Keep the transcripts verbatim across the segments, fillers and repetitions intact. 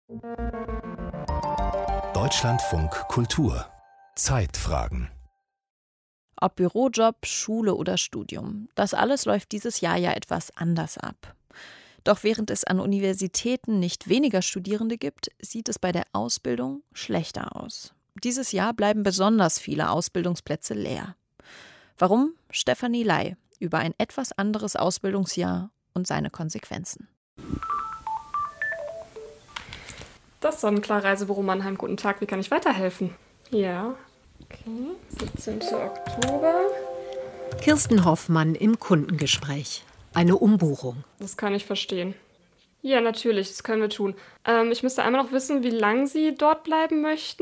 Deutschlandfunk Kultur Zeitfragen. Ob Bürojob, Schule oder Studium, das alles läuft dieses Jahr ja etwas anders ab. Doch während es an Universitäten nicht weniger Studierende gibt, sieht es bei der Ausbildung schlechter aus. Dieses Jahr bleiben besonders viele Ausbildungsplätze leer. Warum? Stefanie Ley über ein etwas anderes Ausbildungsjahr und seine Konsequenzen. Das Sonnenklar-Reisebüro Mannheim, guten Tag, wie kann ich weiterhelfen? Ja, okay, siebzehnten Oktober. Kirsten Hoffmann im Kundengespräch. Eine Umbuchung. Das kann ich verstehen. Ja, natürlich, das können wir tun. Ähm, ich müsste einmal noch wissen, wie lange Sie dort bleiben möchten.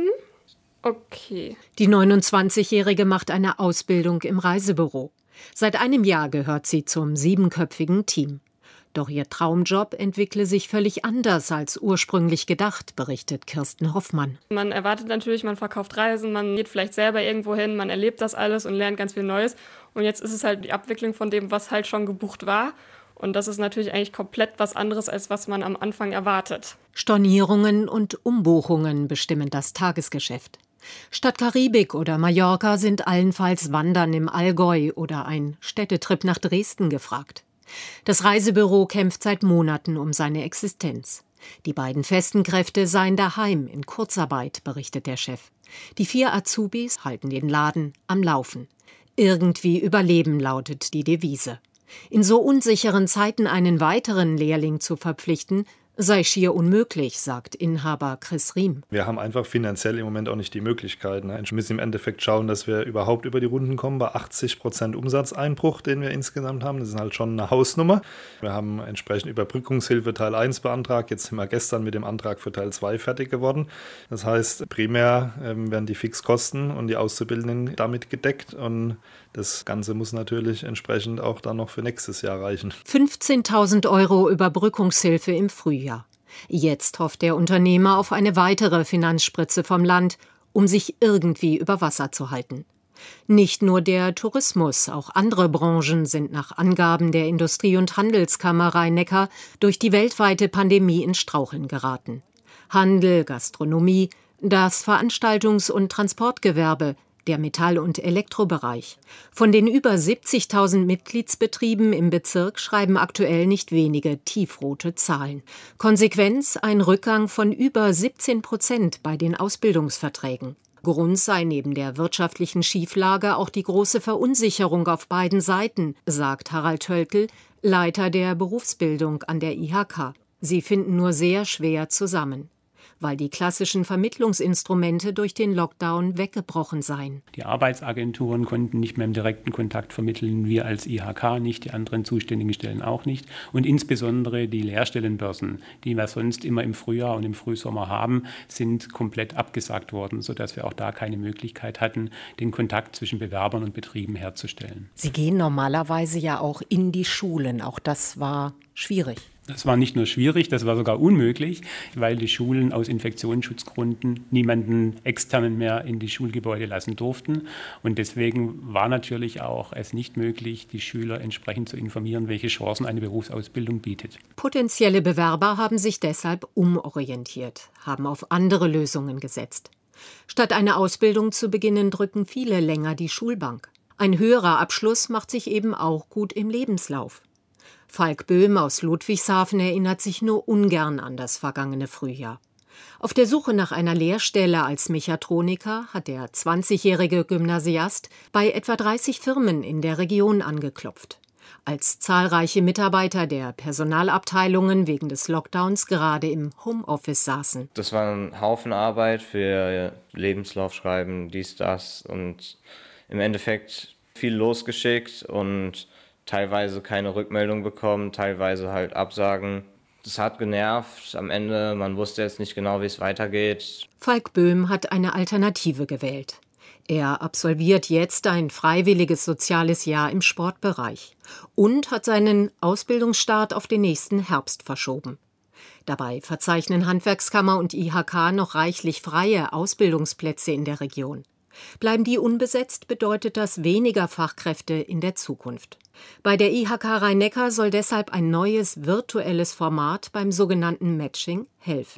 Okay. Die neunundzwanzigjährige macht eine Ausbildung im Reisebüro. Seit einem Jahr gehört sie zum siebenköpfigen Team. Doch ihr Traumjob entwickle sich völlig anders als ursprünglich gedacht, berichtet Kirsten Hoffmann. Man erwartet natürlich, man verkauft Reisen, man geht vielleicht selber irgendwo hin, man erlebt das alles und lernt ganz viel Neues. Und jetzt ist es halt die Abwicklung von dem, was halt schon gebucht war. Und das ist natürlich eigentlich komplett was anderes, als was man am Anfang erwartet. Stornierungen und Umbuchungen bestimmen das Tagesgeschäft. Statt Karibik oder Mallorca sind allenfalls Wandern im Allgäu oder ein Städtetrip nach Dresden gefragt. Das Reisebüro kämpft seit Monaten um seine Existenz. Die beiden festen Kräfte seien daheim in Kurzarbeit, berichtet der Chef. Die vier Azubis halten den Laden am Laufen. Irgendwie überleben, lautet die Devise. In so unsicheren Zeiten einen weiteren Lehrling zu verpflichten, sei schier unmöglich, sagt Inhaber Chris Riem. Wir haben einfach finanziell im Moment auch nicht die Möglichkeit. Ne? Wir müssen im Endeffekt schauen, dass wir überhaupt über die Runden kommen. Bei achtzig Prozent Umsatzeinbruch, den wir insgesamt haben, das ist halt schon eine Hausnummer. Wir haben entsprechend Überbrückungshilfe Teil eins beantragt. Jetzt sind wir gestern mit dem Antrag für Teil zwei fertig geworden. Das heißt, primär ähm, werden die Fixkosten und die Auszubildenden damit gedeckt. Und das Ganze muss natürlich entsprechend auch dann noch für nächstes Jahr reichen. fünfzehntausend Euro Überbrückungshilfe im Frühjahr. Jetzt hofft der Unternehmer auf eine weitere Finanzspritze vom Land, um sich irgendwie über Wasser zu halten. Nicht nur der Tourismus, auch andere Branchen sind nach Angaben der Industrie- und Handelskammer Rhein-Neckar durch die weltweite Pandemie ins Straucheln geraten. Handel, Gastronomie, das Veranstaltungs- und Transportgewerbe, der Metall- und Elektrobereich. Von den über siebzigtausend Mitgliedsbetrieben im Bezirk schreiben aktuell nicht wenige tiefrote Zahlen. Konsequenz ein Rückgang von über siebzehn Prozent bei den Ausbildungsverträgen. Grund sei neben der wirtschaftlichen Schieflage auch die große Verunsicherung auf beiden Seiten, sagt Harald Hölkel, Leiter der Berufsbildung an der I H K. Sie finden nur sehr schwer zusammen, weil die klassischen Vermittlungsinstrumente durch den Lockdown weggebrochen seien. Die Arbeitsagenturen konnten nicht mehr im direkten Kontakt vermitteln, wir als I H K nicht, die anderen zuständigen Stellen auch nicht. Und insbesondere die Lehrstellenbörsen, die wir sonst immer im Frühjahr und im Frühsommer haben, sind komplett abgesagt worden, sodass wir auch da keine Möglichkeit hatten, den Kontakt zwischen Bewerbern und Betrieben herzustellen. Sie gehen normalerweise ja auch in die Schulen, auch das war schwierig. Das war nicht nur schwierig, das war sogar unmöglich, weil die Schulen aus Infektionsschutzgründen niemanden externen mehr in die Schulgebäude lassen durften. Und deswegen war natürlich auch es nicht möglich, die Schüler entsprechend zu informieren, welche Chancen eine Berufsausbildung bietet. Potenzielle Bewerber haben sich deshalb umorientiert, haben auf andere Lösungen gesetzt. Statt eine Ausbildung zu beginnen, drücken viele länger die Schulbank. Ein höherer Abschluss macht sich eben auch gut im Lebenslauf. Falk Böhm aus Ludwigshafen erinnert sich nur ungern an das vergangene Frühjahr. Auf der Suche nach einer Lehrstelle als Mechatroniker hat der zwanzigjährige Gymnasiast bei etwa dreißig Firmen in der Region angeklopft. Als zahlreiche Mitarbeiter der Personalabteilungen wegen des Lockdowns gerade im Homeoffice saßen. Das war ein Haufen Arbeit für Lebenslauf schreiben, dies, das und im Endeffekt viel losgeschickt und teilweise keine Rückmeldung bekommen, teilweise halt Absagen. Das hat genervt. Am Ende, man wusste jetzt nicht genau, wie es weitergeht. Falk Böhm hat eine Alternative gewählt. Er absolviert jetzt ein freiwilliges soziales Jahr im Sportbereich und hat seinen Ausbildungsstart auf den nächsten Herbst verschoben. Dabei verzeichnen Handwerkskammer und I H K noch reichlich freie Ausbildungsplätze in der Region. Bleiben die unbesetzt, bedeutet das weniger Fachkräfte in der Zukunft. Bei der I H K Rhein-Neckar soll deshalb ein neues virtuelles Format beim sogenannten Matching helfen.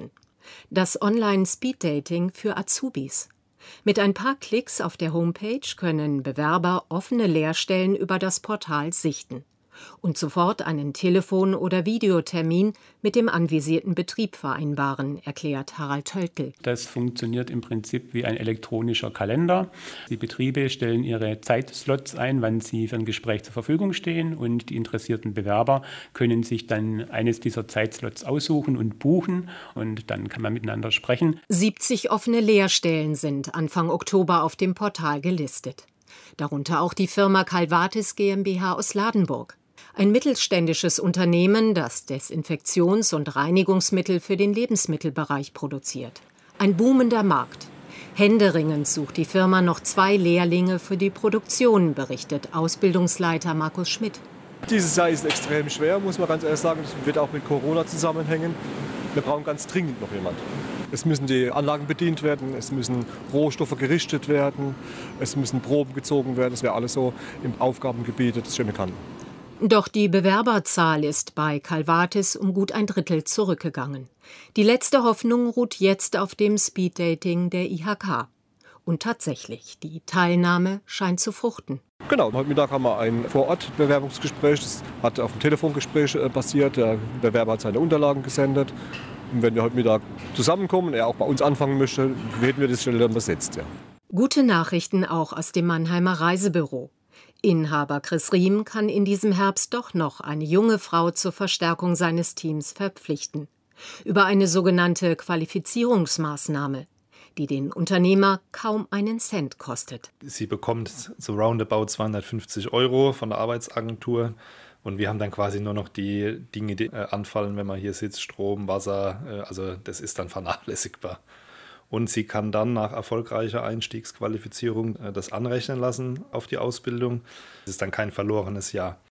Das Online-Speed-Dating für Azubis. Mit ein paar Klicks auf der Homepage können Bewerber offene Lehrstellen über das Portal sichten und sofort einen Telefon- oder Videotermin mit dem anvisierten Betrieb vereinbaren, erklärt Harald Töltl. Das funktioniert im Prinzip wie ein elektronischer Kalender. Die Betriebe stellen ihre Zeitslots ein, wann sie für ein Gespräch zur Verfügung stehen, und die interessierten Bewerber können sich dann eines dieser Zeitslots aussuchen und buchen, und dann kann man miteinander sprechen. siebzig offene Lehrstellen sind Anfang Oktober auf dem Portal gelistet. Darunter auch die Firma Calvatis GmbH aus Ladenburg. Ein mittelständisches Unternehmen, das Desinfektions- und Reinigungsmittel für den Lebensmittelbereich produziert. Ein boomender Markt. Händeringend sucht die Firma noch zwei Lehrlinge für die Produktion, berichtet Ausbildungsleiter Markus Schmidt. Dieses Jahr ist extrem schwer, muss man ganz ehrlich sagen. Das wird auch mit Corona zusammenhängen. Wir brauchen ganz dringend noch jemanden. Es müssen die Anlagen bedient werden, es müssen Rohstoffe gerichtet werden, es müssen Proben gezogen werden. Das wäre alles so im Aufgabengebiet des Chemikanten. Doch die Bewerberzahl ist bei Calvatis um gut ein Drittel zurückgegangen. Die letzte Hoffnung ruht jetzt auf dem Speeddating der I H K. Und tatsächlich, die Teilnahme scheint zu fruchten. Genau, heute Mittag haben wir ein Vor-Ort-Bewerbungsgespräch. Das hat auf dem Telefongespräch basiert. Der Bewerber hat seine Unterlagen gesendet. Und wenn wir heute Mittag zusammenkommen, er auch bei uns anfangen möchte, werden wir die Stelle dann besetzt. Ja. Gute Nachrichten auch aus dem Mannheimer Reisebüro. Inhaber Chris Riem kann in diesem Herbst doch noch eine junge Frau zur Verstärkung seines Teams verpflichten. Über eine sogenannte Qualifizierungsmaßnahme, die den Unternehmer kaum einen Cent kostet. Sie bekommt so roundabout zweihundertfünfzig Euro von der Arbeitsagentur. Und wir haben dann quasi nur noch die Dinge, die äh, anfallen, wenn man hier sitzt, Strom, Wasser, äh, also das ist dann vernachlässigbar. Und sie kann dann nach erfolgreicher Einstiegsqualifizierung äh, das anrechnen lassen auf die Ausbildung. Es ist dann kein verlorenes Jahr.